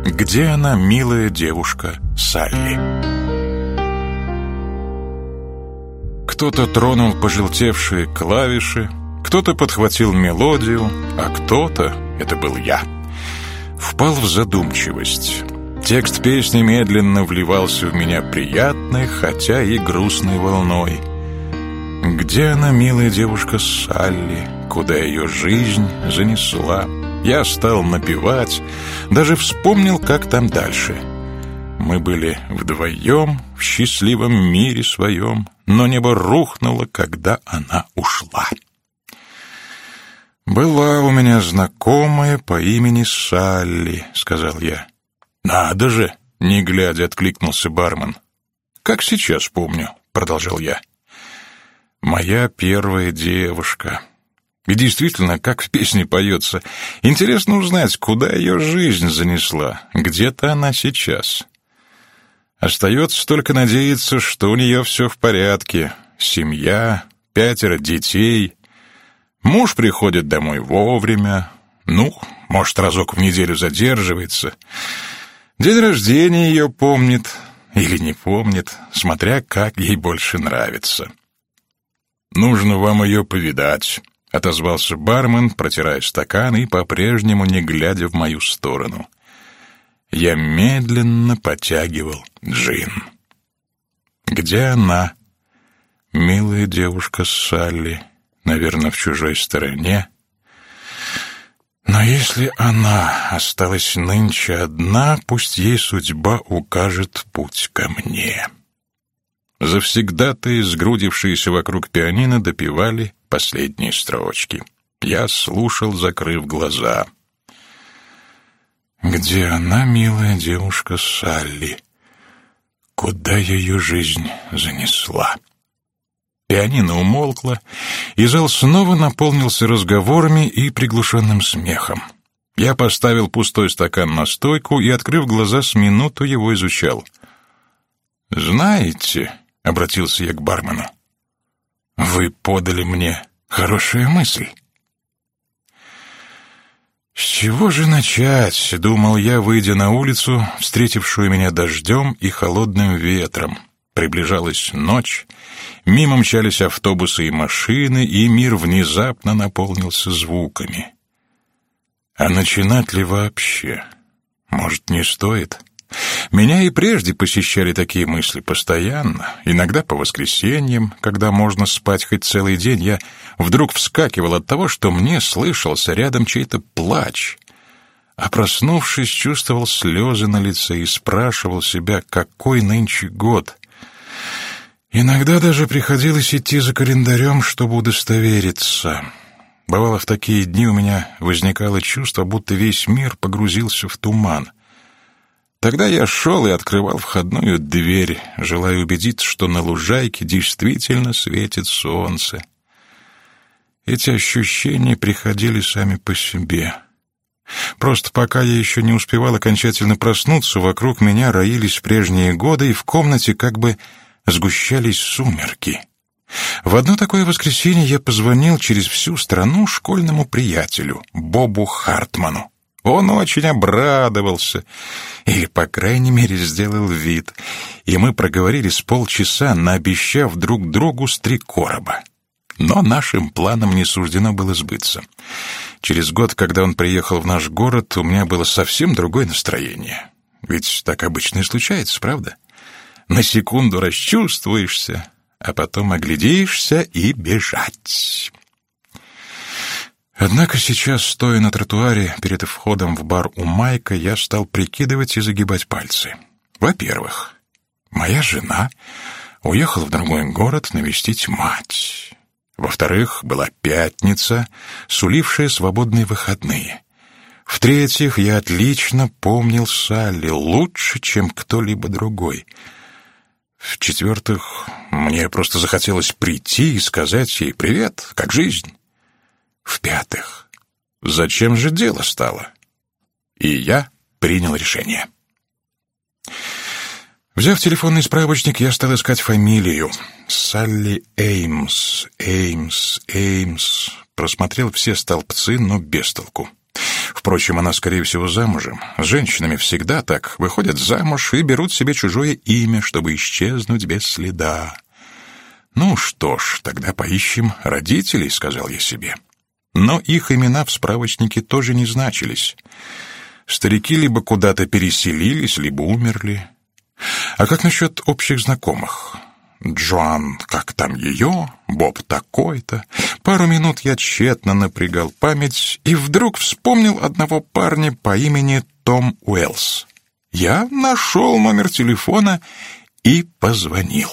Где она, милая девушка Салли? Кто-то тронул пожелтевшие клавиши, кто-то подхватил мелодию, а кто-то, это был я, впал в задумчивость. Текст песни медленно вливался в меня приятной, хотя и грустной волной. Где она, милая девушка Салли, куда ее жизнь занесла? Я стал напевать, даже вспомнил, как там дальше. Мы были вдвоем в счастливом мире своем, но небо рухнуло, когда она ушла. «Была у меня знакомая по имени Салли», — сказал я. «Надо же!» — не глядя откликнулся бармен. «Как сейчас помню», — продолжал я. «Моя первая девушка». И действительно, как в песне поется, интересно узнать, куда ее жизнь занесла, где-то она сейчас. Остается только надеяться, что у нее все в порядке. Семья, 5 детей. Муж приходит домой вовремя. Ну, может, разок в неделю задерживается. День рождения ее помнит или не помнит, смотря как ей больше нравится. «Нужно вам ее повидать», — отозвался бармен, протирая стакан и по-прежнему не глядя в мою сторону. Я медленно потягивал джин. Где она, милая девушка Салли, наверное, в чужой стороне? Но если она осталась нынче одна, пусть ей судьба укажет путь ко мне. Завсегдатаи, сгрудившиеся вокруг пианино, допевали последние строчки. Я слушал, закрыв глаза. Где она, милая девушка Салли? Куда ее жизнь занесла? Пианино умолкло, и зал снова наполнился разговорами и приглушенным смехом. Я поставил пустой стакан на стойку и, открыв глаза, с минуту его изучал. «Знаете», — обратился я к бармену, — «вы подали мне хорошую мысль». «С чего же начать?» — думал я, выйдя на улицу, встретившую меня дождем и холодным ветром. Приближалась ночь, мимо мчались автобусы и машины, и мир внезапно наполнился звуками. А начинать ли вообще? Может, не стоит? Меня и прежде посещали такие мысли постоянно. Иногда по воскресеньям, когда можно спать хоть целый день, я вдруг вскакивал от того, что мне слышался рядом чей-то плач. А проснувшись, чувствовал слезы на лице и спрашивал себя, какой нынче год. Иногда даже приходилось идти за календарем, чтобы удостовериться. Бывало, в такие дни у меня возникало чувство, будто весь мир погрузился в туман. Тогда я шел и открывал входную дверь, желая убедиться, что на лужайке действительно светит солнце. Эти ощущения приходили сами по себе. Просто пока я еще не успевал окончательно проснуться, вокруг меня роились прежние годы, и в комнате как бы сгущались сумерки. В одно такое воскресенье я позвонил через всю страну школьному приятелю, Бобу Хартману. Он очень обрадовался, или, по крайней мере, сделал вид, и мы проговорили с полчаса, наобещав друг другу 3 короба. Но нашим планам не суждено было сбыться. Через год, когда он приехал в наш город, у меня было совсем другое настроение. Ведь так обычно и случается, правда? На секунду расчувствуешься, а потом оглядишься и бежать. Однако сейчас, стоя на тротуаре перед входом в бар у Майка, я стал прикидывать и загибать пальцы. Во-первых, моя жена уехала в другой город навестить мать. Во-вторых, была пятница, сулившая свободные выходные. В-третьих, я отлично помнил Салли, лучше, чем кто-либо другой. В-четвертых, мне просто захотелось прийти и сказать ей «Привет, как жизнь?». В-пятых, зачем же дело стало? И я принял решение. Взяв телефонный справочник, я стал искать фамилию. Салли Эймс. Просмотрел все столбцы, но без толку. Впрочем, она, скорее всего, замужем. С женщинами всегда так. Выходят замуж и берут себе чужое имя, чтобы исчезнуть без следа. «Ну что ж, тогда поищем родителей», — сказал я себе. Но их имена в справочнике тоже не значились. Старики либо куда-то переселились, либо умерли. А как насчет общих знакомых? Джоан, как там ее, Боб такой-то. Пару минут я тщетно напрягал память и вдруг вспомнил одного парня по имени Том Уэллс. Я нашел номер телефона и позвонил.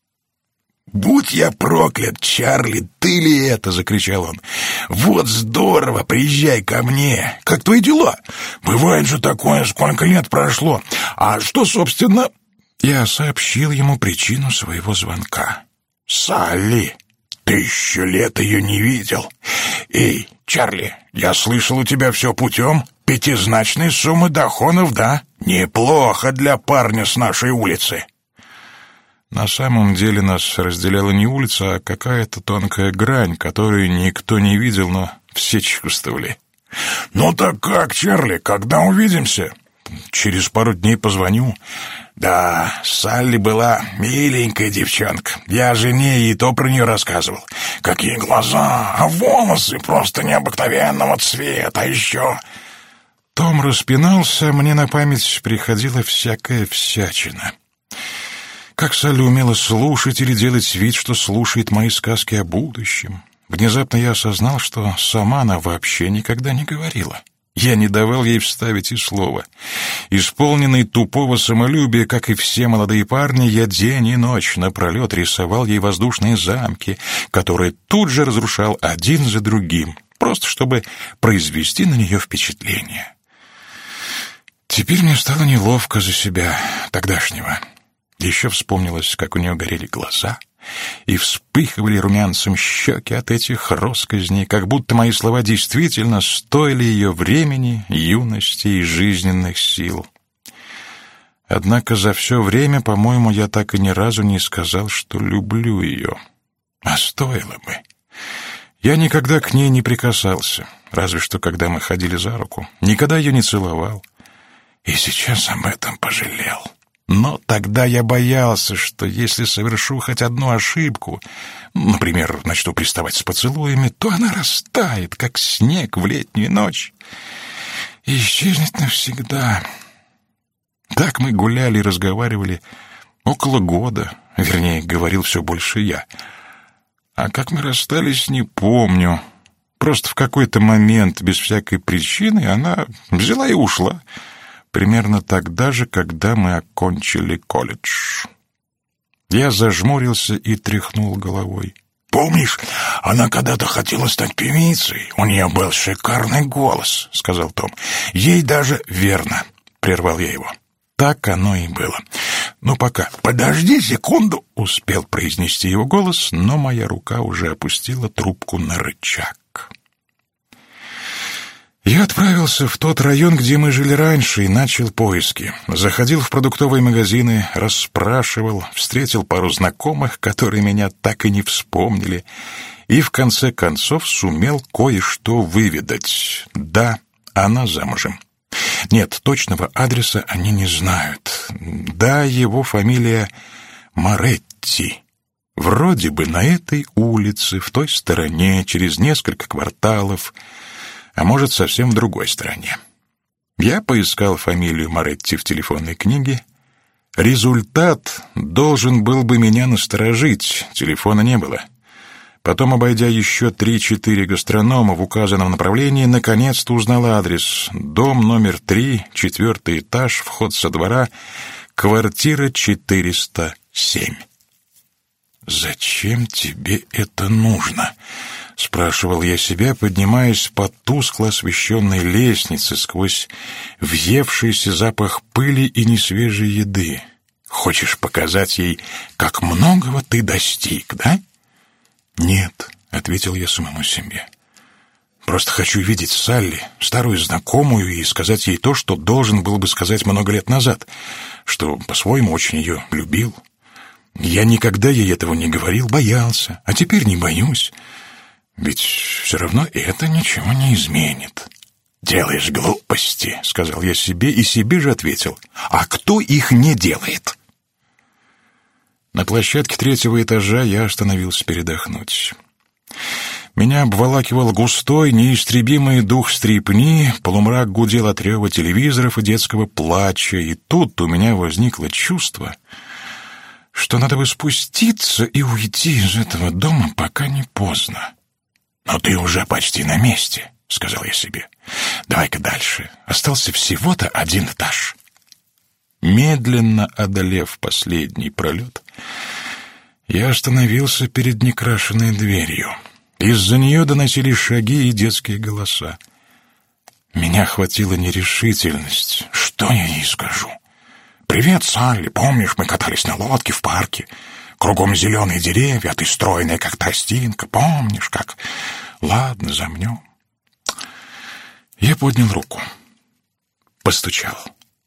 «Будь я проклят, Чарли, ты ли это?» — закричал он. «Вот здорово, приезжай ко мне. Как твои дела? Бывает же такое, сколько лет прошло. А что, собственно...» Я сообщил ему причину своего звонка. «Салли, 1000 лет ее не видел. Эй, Чарли, я слышал, у тебя все путем. 5-значные суммы доходов, да? Неплохо для парня с нашей улицы». На самом деле нас разделяла не улица, а какая-то тонкая грань, которую никто не видел, но все чувствовали. «Ну так как, Чарли, когда увидимся?» «Через пару дней позвоню». «Да, Салли была миленькая девчонка. Я жене и то про нее рассказывал. Какие глаза, а волосы просто необыкновенного цвета, а еще...» Том распинался, мне на память приходила всякая всячина. Как Салли умела слушать или делать вид, что слушает мои сказки о будущем. Внезапно я осознал, что сама она вообще никогда не говорила. Я не давал ей вставить и слова. Исполненный тупого самолюбия, как и все молодые парни, я день и ночь напролет рисовал ей воздушные замки, которые тут же разрушал один за другим, просто чтобы произвести на нее впечатление. Теперь мне стало неловко за себя тогдашнего. Еще вспомнилось, как у нее горели глаза и вспыхивали румянцем щеки от этих россказней, как будто мои слова действительно стоили ее времени, юности и жизненных сил. Однако за все время, по-моему, я так и ни разу не сказал, что люблю ее. А стоило бы. Я никогда к ней не прикасался, разве что когда мы ходили за руку. Никогда ее не целовал. И сейчас об этом пожалел. Но тогда я боялся, что если совершу хоть одну ошибку, например, начну приставать с поцелуями, то она растает, как снег в летнюю ночь, и исчезнет навсегда. Так мы гуляли и разговаривали около года, вернее, говорил все больше я. А как мы расстались, не помню. Просто в какой-то момент, без всякой причины, она взяла и ушла. Примерно тогда же, когда мы окончили колледж. Я зажмурился и тряхнул головой. «Помнишь, она когда-то хотела стать певицей? У нее был шикарный голос», — сказал Том. «Ей даже верно», — прервал я его. Так оно и было. «Ну пока, подожди секунду», — успел произнести его голос, но моя рука уже опустила трубку на рычаг. Я отправился в тот район, где мы жили раньше, и начал поиски. Заходил в продуктовые магазины, расспрашивал, встретил пару знакомых, которые меня так и не вспомнили, и в конце концов сумел кое-что выведать. Да, она замужем. Нет, точного адреса они не знают. Да, его фамилия Моретти. Вроде бы на этой улице, в той стороне, через несколько кварталов, а может, совсем в другой стороне. Я поискал фамилию Моретти в телефонной книге. Результат должен был бы меня насторожить, телефона не было. Потом, обойдя еще 3-4 гастронома в указанном направлении, наконец-то узнал адрес. Дом номер 3, 4-й этаж, вход со двора, квартира 407. «Зачем тебе это нужно?» — спрашивал я себя, поднимаясь по тускло освещенной лестнице сквозь въевшийся запах пыли и несвежей еды. «Хочешь показать ей, как многого ты достиг, да?» «Нет», — ответил я самому себе. «Просто хочу видеть Салли, старую знакомую, и сказать ей то, что должен был бы сказать много лет назад, что по-своему очень ее любил. Я никогда ей этого не говорил, боялся, а теперь не боюсь. Ведь все равно это ничего не изменит». «Делаешь глупости», — сказал я себе, и себе же ответил: «А кто их не делает?» На площадке 3-го этажа я остановился передохнуть. Меня обволакивал густой, неистребимый дух стрипни, полумрак гудел от рева телевизоров и детского плача, и тут у меня возникло чувство, что надо бы спуститься и уйти из этого дома, пока не поздно. «Но ты уже почти на месте», — сказал я себе. «Давай-ка дальше. Остался всего-то 1 этаж». Медленно одолев последний пролет, я остановился перед некрашенной дверью. Из-за нее доносились шаги и детские голоса. Меня охватила нерешительность. Что я ей скажу? «Привет, Салли, помнишь, мы катались на лодке в парке? Кругом зеленые деревья, а ты стройная, как тростинка. Помнишь, как...» «Ладно, замнем». Я поднял руку. Постучал.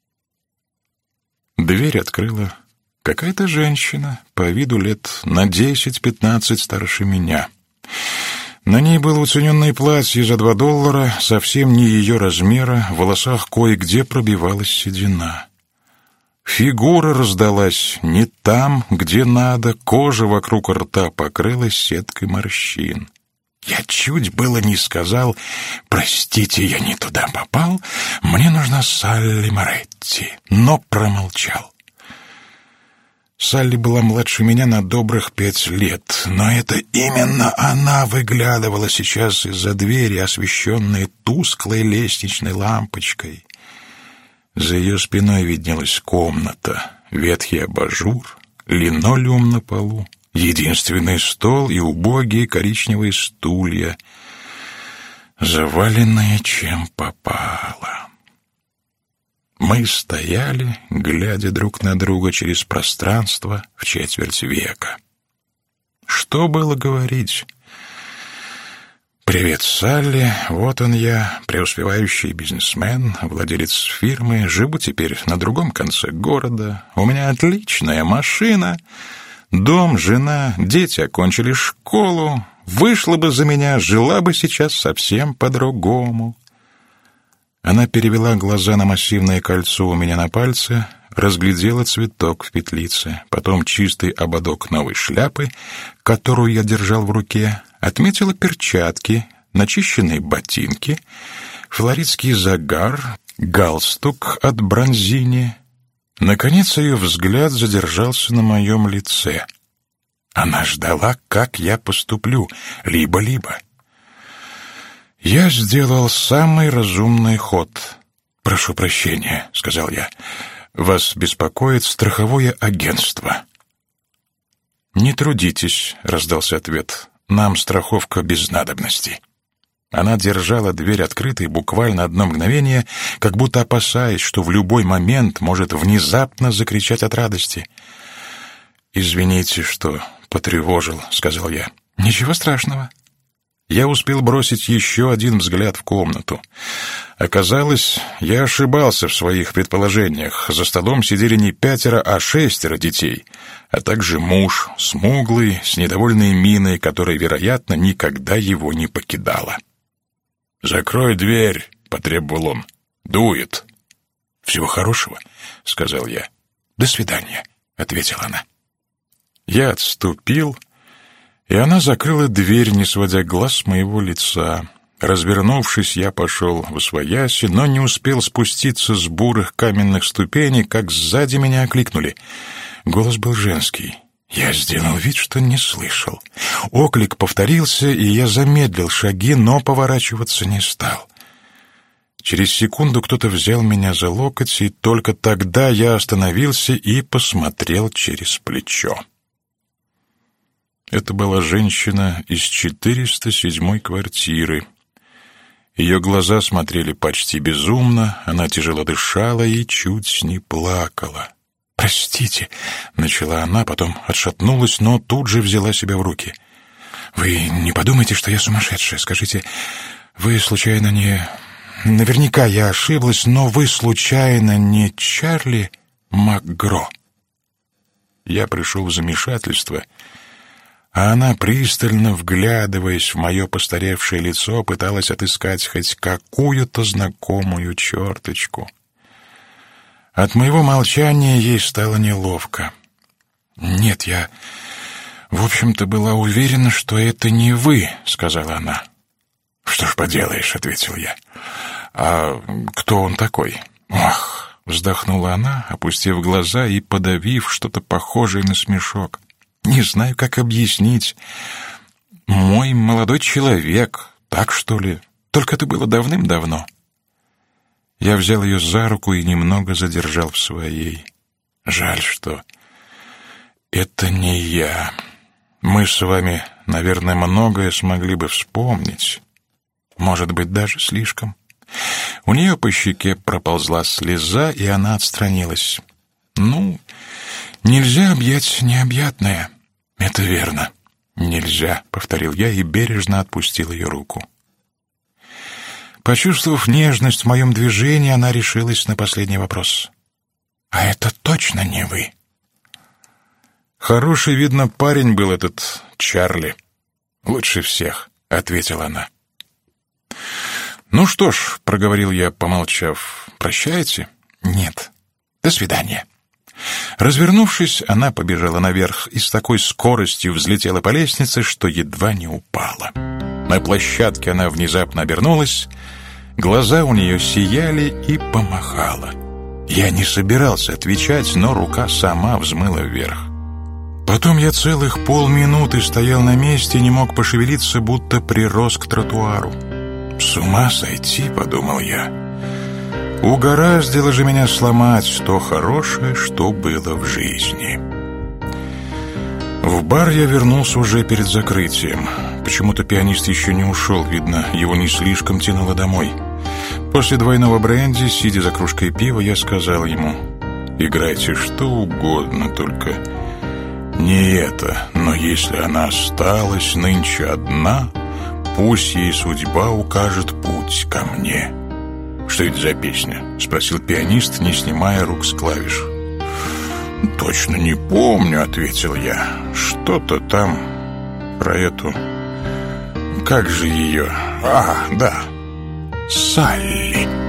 Дверь открыла какая-то женщина, по виду лет на 10-15 старше меня. На ней было уцененное платье за $2, совсем не ее размера, в волосах кое-где пробивалась седина. Фигура раздалась не там, где надо, кожа вокруг рта покрылась сеткой морщин. Я чуть было не сказал: «Простите, я не туда попал, мне нужна Салли Моретти», но промолчал. Салли была младше меня на добрых 5 лет, но это именно она выглядывала сейчас из-за двери, освещенной тусклой лестничной лампочкой. За ее спиной виднелась комната, ветхий абажур, линолеум на полу, единственный стол и убогие коричневые стулья, заваленные чем попало. Мы стояли, глядя друг на друга через пространство в 1/4 века. Что было говорить? «Привет, Салли, вот он я, преуспевающий бизнесмен, владелец фирмы, живу теперь на другом конце города, у меня отличная машина, дом, жена, дети окончили школу, вышла бы за меня, жила бы сейчас совсем по-другому». Она перевела глаза на массивное кольцо у меня на пальце, разглядела цветок в петлице, потом чистый ободок новой шляпы, которую я держал в руке, отметила перчатки, начищенные ботинки, флоридский загар, галстук от бронзини. Наконец ее взгляд задержался на моем лице. Она ждала, как я поступлю, либо-либо. Я сделал самый разумный ход. «Прошу прощения», — сказал я. «Вас беспокоит страховое агентство». «Не трудитесь», — раздался ответ. «Нам страховка без надобности». Она держала дверь открытой буквально одно мгновение, как будто опасаясь, что в любой момент может внезапно закричать от радости. «Извините, что потревожил», — сказал я. «Ничего страшного». Я успел бросить еще один взгляд в комнату. Оказалось, я ошибался в своих предположениях. За столом сидели не 5, а 6 детей, а также муж, смуглый, с недовольной миной, которая, вероятно, никогда его не покидала. «Закрой дверь», — потребовал он. «Дует». «Всего хорошего», — сказал я. «До свидания», — ответила она. Я отступил, и она закрыла дверь, не сводя глаз с моего лица. Развернувшись, я пошел восвояси, но не успел спуститься с бурых каменных ступеней, как сзади меня окликнули. Голос был женский. Я сделал вид, что не слышал. Оклик повторился, и я замедлил шаги, но поворачиваться не стал. Через секунду кто-то взял меня за локоть, и только тогда я остановился и посмотрел через плечо. Это была женщина из 407-й квартиры. Ее глаза смотрели почти безумно, она тяжело дышала и чуть не плакала. «Простите», — начала она, потом отшатнулась, но тут же взяла себя в руки. «Вы не подумайте, что я сумасшедшая. Скажите, вы случайно не... Наверняка я ошиблась, но вы случайно не Чарли МакГро?» Я пришел в замешательство. а она, пристально вглядываясь в мое постаревшее лицо, пыталась отыскать хоть какую-то знакомую черточку. От моего молчания ей стало неловко. «Нет, я, в общем-то, была уверена, что это не вы», — сказала она. «Что ж поделаешь», — ответил я. «А кто он такой?» «Ох», — вздохнула она, опустив глаза и подавив что-то похожее на смешок. «Не знаю, как объяснить. Мой молодой человек, так что ли? Только это было давным-давно». Я взял ее за руку и немного задержал в своей. «Жаль, что это не я. Мы с вами, наверное, многое смогли бы вспомнить. Может быть, даже слишком». У нее по щеке проползла слеза, и она отстранилась. «Ну, нельзя объять необъятное». «Это верно. Нельзя», — повторил я и бережно отпустил ее руку. Почувствовав нежность в моем движении, она решилась на последний вопрос. «А это точно не вы?» «Хороший, видно, парень был этот Чарли. Лучше всех», — ответила она. «Ну что ж», — проговорил я, помолчав, — «прощаете?» «Нет. До свидания». Развернувшись, она побежала наверх и с такой скоростью взлетела по лестнице, что едва не упала. На площадке она внезапно обернулась, глаза у нее сияли и помахала. Я не собирался отвечать, но рука сама взмыла вверх. Потом я целых полминуты стоял на месте и не мог пошевелиться, будто прирос к тротуару. «С ума сойти», — подумал я. Угораздило же меня сломать то хорошее, что было в жизни. В бар я вернулся уже перед закрытием. Почему-то пианист еще не ушел, видно, его не слишком тянуло домой. После двойного бренди, сидя за кружкой пива, я сказал ему: «Играйте что угодно, только не это. Но если она осталась нынче одна, пусть ей судьба укажет путь ко мне». «Что это за песня?» — спросил пианист, не снимая рук с клавиш. «Точно не помню», — ответил я. «Что-то там про эту... Как же ее? Да, Салли».